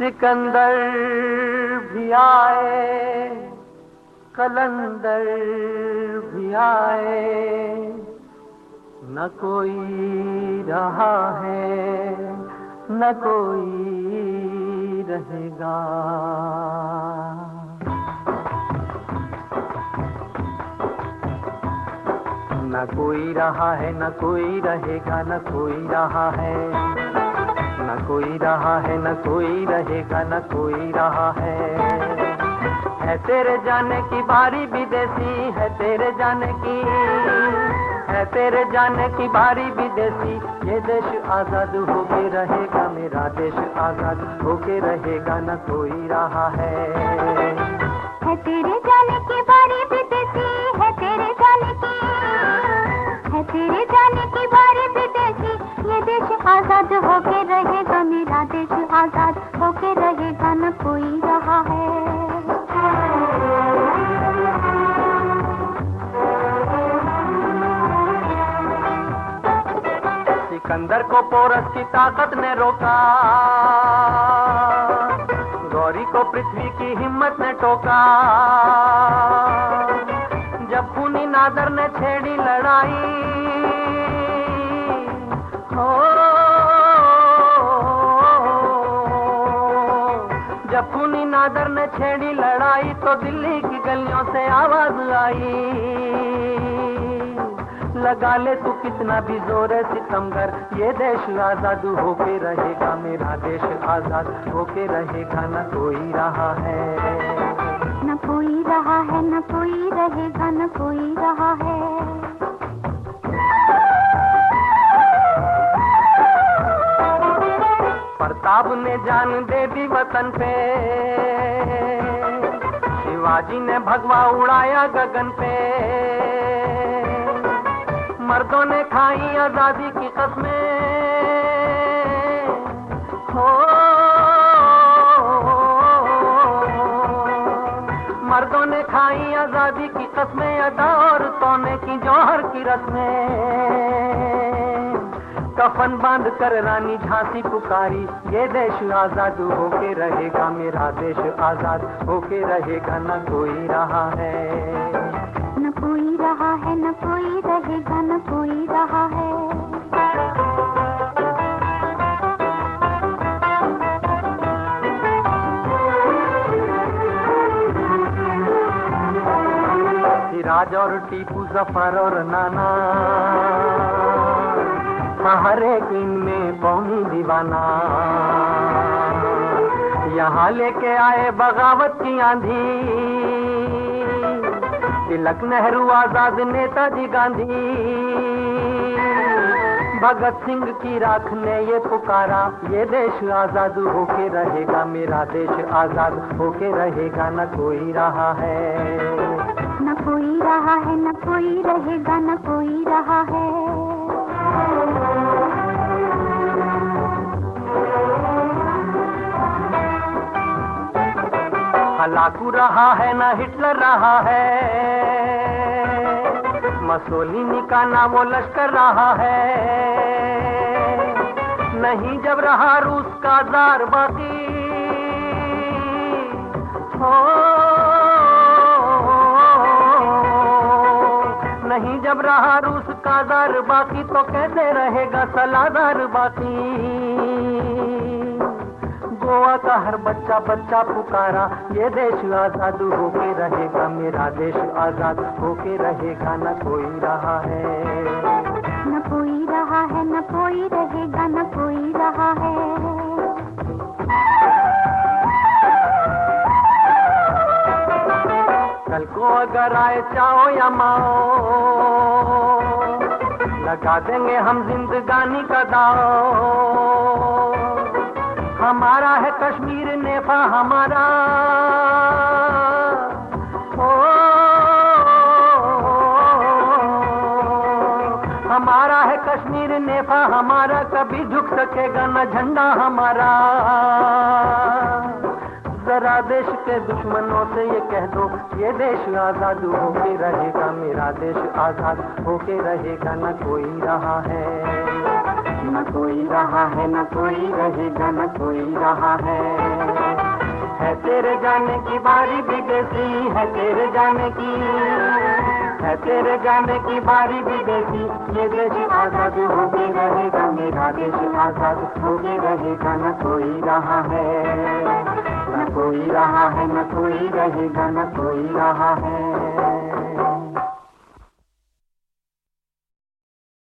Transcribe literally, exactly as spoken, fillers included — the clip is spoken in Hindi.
सिकंदर भी आए, कलंदर भी आए, न कोई रहा है न कोई रहेगा। न कोई रहा है न कोई रहेगा, न कोई रहा है न कोई रहा है न कोई रहेगा, न कोई रहा है। है तेरे जाने की बारी विदेशी, है तेरे जाने की, है तेरे जाने की बारी विदेशी। ये देश आजाद होके रहेगा, मेरा देश आजाद होके रहेगा, न कोई रहा है। है तेरे जाने की बारी विदेशी, है तेरे जाने की, है तेरे जाने की बारी विदेशी। ये देश आजाद होके रहेगा, मेरा देश आजाद होके रहेगा, न कोई रहा है। सिकंदर को पोरस की ताकत ने रोका, गौरी को पृथ्वी की हिम्मत ने टोका। जब खूनी नादर ने छेड़ी लड़ाई, हो जब खूनी नादर ने छेड़ी लड़ाई, तो दिल्ली की गलियों से आवाज आई, लगा ले तू कितना भी जोर है सितमगर। ये देश आजाद होके रहेगा, मेरा देश आजाद होके रहेगा, न कोई रहा है न कोई रहा है न कोई रहेगा, न कोई रहा है। प्रताप ने जान दे दी वतन पे, शिवाजी ने भगवा उड़ाया गगन पे। मर्दों ने खाई आजादी की कसमें, हो मर्दों ने खाई आजादी की कसमें, अदा औरतों ने की जौहर की रस्में। कफन बांध कर रानी झांसी पुकारी, ये देश आजाद होके रहेगा, मेरा देश आजाद होके रहेगा, न कोई रहा है न कोई रहा है न कोई रहेगा, न कोई रहा है। सिराज और टीपू, जफर और नाना, हर एक इनमें कौमी दीवाना। यहाँ लेके आए बगावत की आंधी, तिलक, नेहरू, आजाद, नेताजी गांधी। भगत सिंह की राख ने ये पुकारा, ये देश आजाद होके रहेगा, मेरा देश आजाद होके रहेगा, न कोई रहा है न कोई रहा है न कोई रहेगा, न कोई रहा है। हलाकू रहा है न हिटलर रहा है, मसोलिनी का ना वो लश्कर रहा है। नहीं जब रहा रूस का जार बाकी, हो नहीं जब रहा रूस का जार बाकी, तो कैसे रहेगा सलादार बाकी। गोवा का हर बच्चा बच्चा पुकारा, ये देश आजाद होके रहेगा, मेरा देश आजाद होके रहेगा, न कोई रहा है न कोई रहा है न कोई रहेगा, न कोई रहा है। कल को अगर आए चाओ या माओ, लगा देंगे हम जिंदगानी का दाव। हमारा है कश्मीर नेफा हमारा, ओ हमारा है कश्मीर नेफा हमारा, कभी झुक सकेगा न झंडा हमारा। जरा देश के दुश्मनों से ये कह दो, ये देश आजाद होके रहेगा, मेरा देश आजाद होके रहेगा, न कोई रहा है न कोई रहा है, न कोई रहेगा, न कोई रहा है। है तेरे जाने की बारी विदेशी, है तेरे जाने की, है तेरे जाने की बारी विदेशी। ये देश आजाद होके रहेगा, मेरा देश आजाद होके रहेगा। न कोई रहा है, न कोई रहा है, न कोई रहेगा, न कोई रहा है।